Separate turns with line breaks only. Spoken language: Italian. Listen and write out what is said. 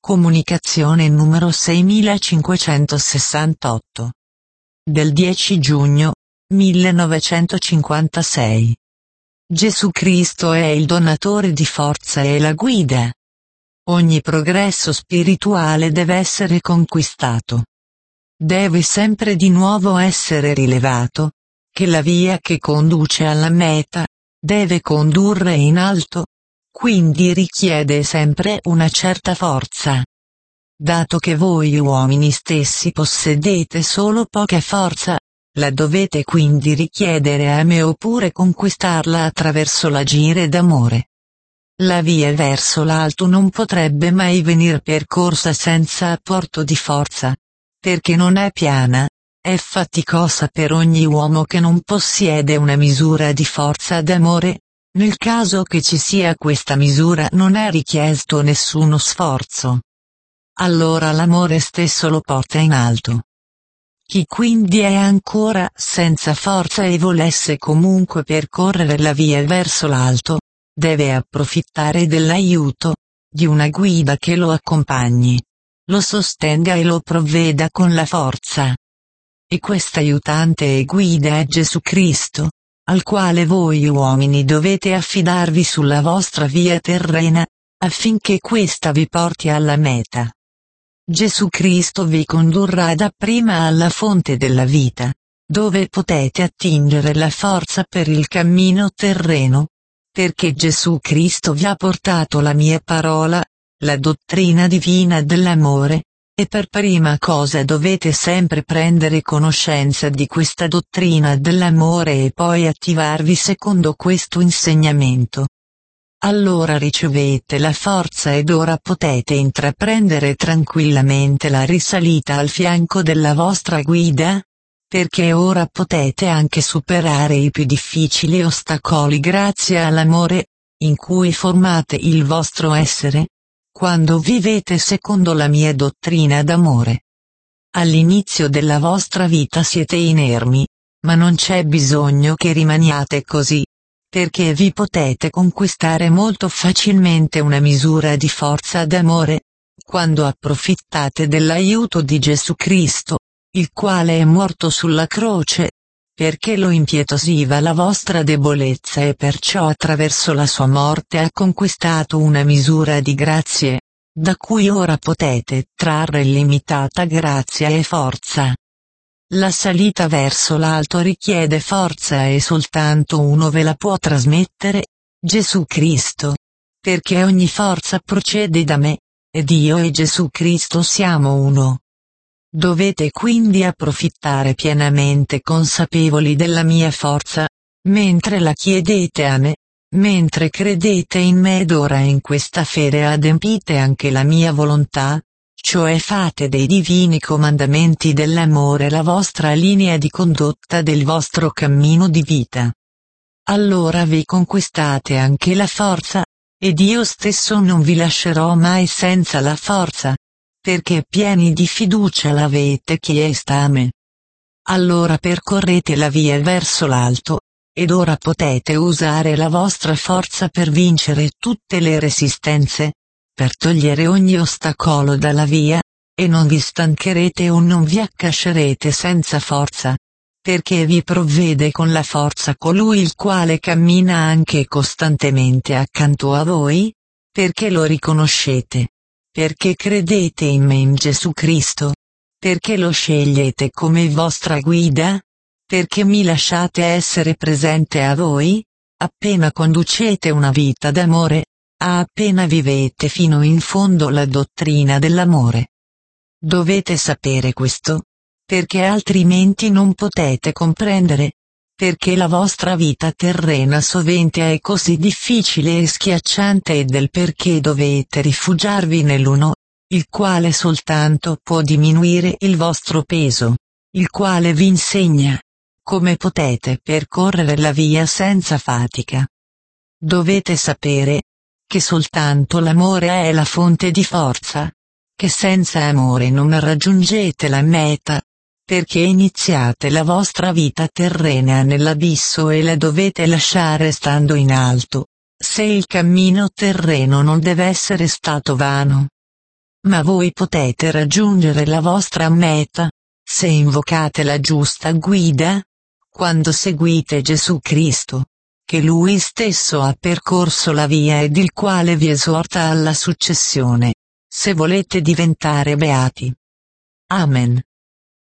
Comunicazione numero 6568. Del 10 giugno 1956. Gesù Cristo è il donatore di forza e la guida. Ogni progresso spirituale deve essere conquistato. Deve sempre di nuovo essere rilevato, che la via che conduce alla meta, deve condurre in alto, quindi richiede sempre una certa forza. Dato che voi uomini stessi possedete solo poca forza, la dovete quindi richiedere a me oppure conquistarla attraverso l'agire d'amore. La via verso l'alto non potrebbe mai venir percorsa senza apporto di forza, perché non è piana, è faticosa per ogni uomo che non possiede una misura di forza d'amore. Nel caso che ci sia questa misura non è richiesto nessuno sforzo. Allora l'amore stesso lo porta in alto. Chi quindi è ancora senza forza e volesse comunque percorrere la via verso l'alto, deve approfittare dell'aiuto di una guida che lo accompagni, lo sostenga e lo provveda con la forza. E questa aiutante e guida è Gesù Cristo, al quale voi uomini dovete affidarvi sulla vostra via terrena, affinché questa vi porti alla meta. Gesù Cristo vi condurrà dapprima alla fonte della vita, dove potete attingere la forza per il cammino terreno, perché Gesù Cristo vi ha portato la mia parola, la dottrina divina dell'amore, e per prima cosa dovete sempre prendere conoscenza di questa dottrina dell'amore e poi attivarvi secondo questo insegnamento. Allora ricevete la forza ed ora potete intraprendere tranquillamente la risalita al fianco della vostra guida, perché ora potete anche superare i più difficili ostacoli grazie all'amore, in cui formate il vostro essere, quando vivete secondo la mia dottrina d'amore. All'inizio della vostra vita siete inermi, ma non c'è bisogno che rimaniate così, perché vi potete conquistare molto facilmente una misura di forza d'amore, quando approfittate dell'aiuto di Gesù Cristo, il quale è morto sulla croce, perché lo impietosiva la vostra debolezza e perciò attraverso la sua morte ha conquistato una misura di grazie, da cui ora potete trarre illimitata grazia e forza. La salita verso l'alto richiede forza e soltanto uno ve la può trasmettere, Gesù Cristo, perché ogni forza procede da me, ed io e Gesù Cristo siamo uno. Dovete quindi approfittare pienamente consapevoli della mia forza, mentre la chiedete a me, mentre credete in me ed ora in questa fede adempite anche la mia volontà, cioè fate dei divini comandamenti dell'amore la vostra linea di condotta del vostro cammino di vita. Allora vi conquistate anche la forza, ed io stesso non vi lascerò mai senza la forza, perché pieni di fiducia l'avete chiesta a me. Allora percorrete la via verso l'alto, ed ora potete usare la vostra forza per vincere tutte le resistenze, per togliere ogni ostacolo dalla via, e non vi stancherete o non vi accascerete senza forza, perché vi provvede con la forza colui il quale cammina anche costantemente accanto a voi, perché lo riconoscete, perché credete in me in Gesù Cristo, perché lo scegliete come vostra guida, perché mi lasciate essere presente a voi, appena conducete una vita d'amore, appena vivete fino in fondo la dottrina dell'amore. Dovete sapere questo, perché altrimenti non potete comprendere, perché la vostra vita terrena sovente è così difficile e schiacciante e del perché dovete rifugiarvi nell'uno, il quale soltanto può diminuire il vostro peso, il quale vi insegna come potete percorrere la via senza fatica. Dovete sapere che soltanto l'amore è la fonte di forza, che senza amore non raggiungete la meta, perché iniziate la vostra vita terrena nell'abisso e la dovete lasciare stando in alto, se il cammino terreno non deve essere stato vano. Ma voi potete raggiungere la vostra meta, se invocate la giusta guida, quando seguite Gesù Cristo, che Lui stesso ha percorso la via ed il quale vi esorta alla successione, se volete diventare beati. Amen.